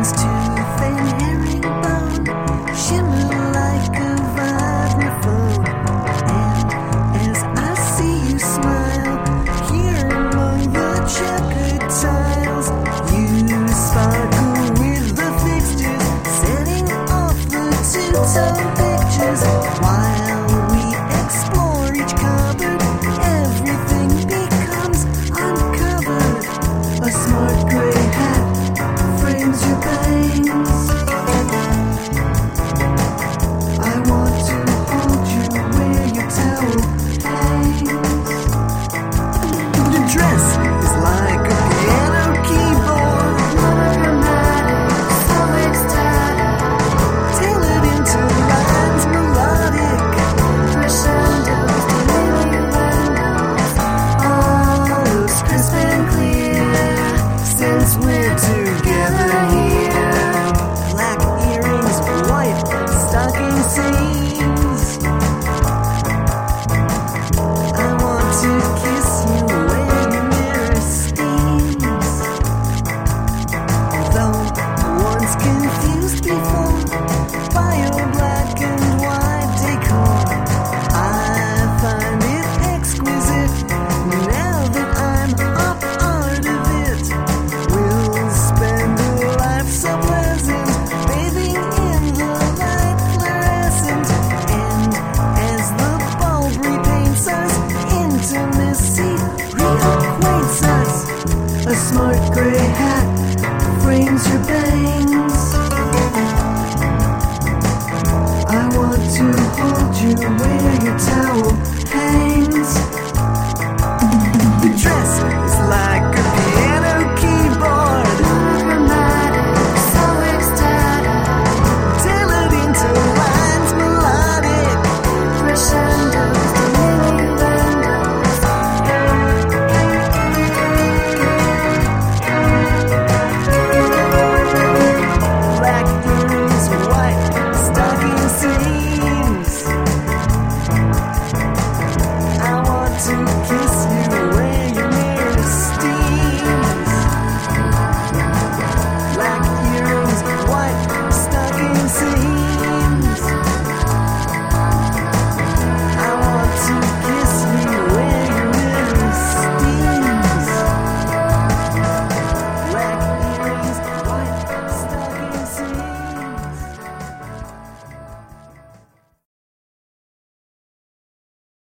Sweetens tooth and herringbone, shimmer like a vibraphone. And as I see you smile, here among the checkered tiles, you sparkle with the fixtures, setting off the two-tone pictures. While we explore each cupboard, everything becomes uncovered. A smart gray hat frames your bangs. I want to hold you where your towel hangs. The dress is like a piano keyboard, monochromatic, so ecstatic, tailored into lines melodic, crescendos, diminuendos, all looks crisp and clear. Since we're together,